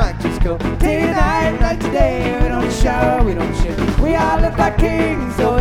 night, just go day and night, night to day. We don't shower, we don't shit. We all look like kings, so